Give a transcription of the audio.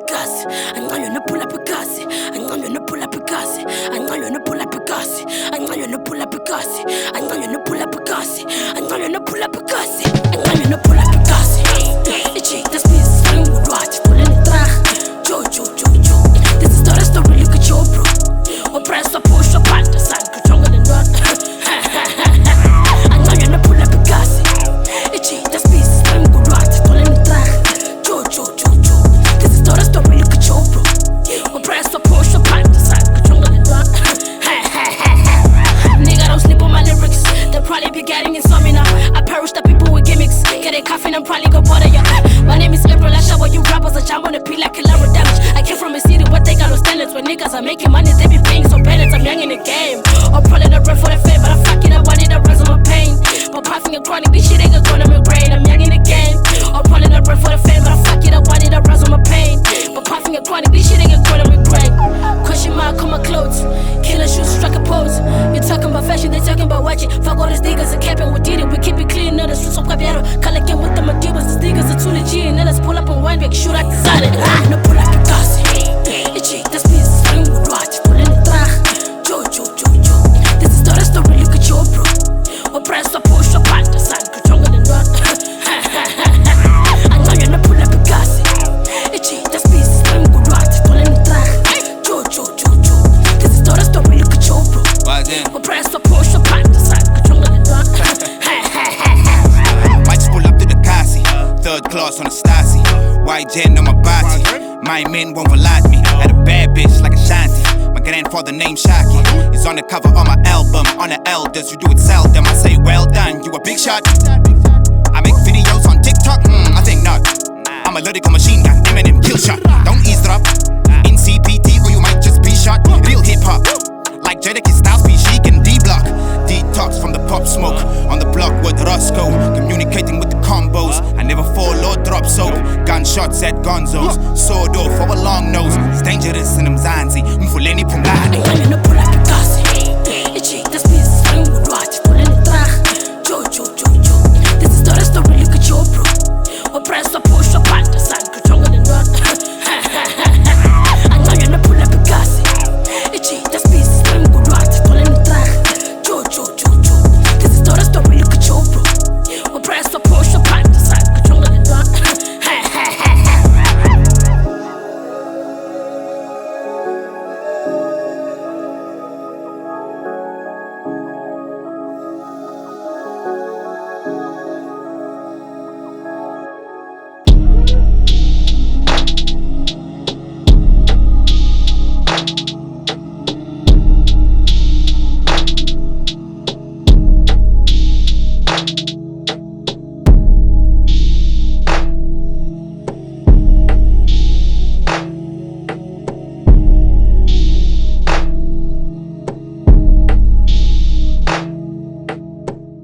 gas. I'm gonna pull up a gas. I'm gonna pull up a gas. I'm gonna pull up a gas. I'm gonna pull up a gas. I'm gonna pull up a gas. I'm gonna pull up a gas. I'm gonna pull up a gas. Itchy, this piece is going with what? Pulling it back. Jojo. This is not a story, look at your bro. Or press or push or pat the side, stronger than what? I'm gonna pull up a gas. Itchy, this piece is going with what? Pulling it back. Jojo. This is not a story, look at your bro. Or press or push or pat the side, stronger than what? Nigga, don't sleep on my lyrics. They'll probably be getting insomnia. I perish the people with gimmicks. Get a coffin and probably go bother ya. My name is April, I shower you rappers. I jam on the peel like collateral damage. I came from a city where they got no standards. When niggas are making money, they be paying some penance. I'm young in the game. I'm probably the run for the fame, but I fuck it up, I need a rise on my pain. My passing a chronic, this shit ain't gonna make brain. I'm young in the game. I'm probably the run for the fame, but I fuck it up, I need a rise on my pain. My passing a chronic, this shit ain't gonna make brain. Question mark on my clothes. Killer shoes, struck a pose. You talking about fashion, they talking about watching. Fuck all these niggas and capping, we did it. We keep it clean, no, the streets of Capiero. Collecting with the materials, these niggas are too legit. Now let's pull up and wine back, shoot like the solid. I'm gonna pull up a gas. Itchy, this piece is going with what? Pulling it back. Jojo. This is not a story, look at your bro. Or press or push or pat the side, stronger than what? I'm gonna pull up a gas. Itchy, this piece is going with what? Pulling it back. Jojo. This is not a story, look at your bro. Or press or push or pat the side, stronger than what? Might just pull up to the Kasi, third class on the Stasi. White gen on my body, my men won't volate me. Had a bad bitch like a shanty. My grandfather named Shaki. He's on the cover of my album. On the elders, you do it seldom. I say well done, you a big shot. I make videos on TikTok, I think not. I'm a lyrical machine gun, Eminem kill shot. Don't eavesdrop, in CPT or you might just be shot. Real hip hop, like Jadakiss Styles, be chic and D-Block. Detox from the pop smoke, on the block with Roscoe. Communicating with the combos, I never fall or drop soap. Gunshots at Gonzos, sword off for a long nose. It's dangerous in Mzansi, Mfuleni Pumlani.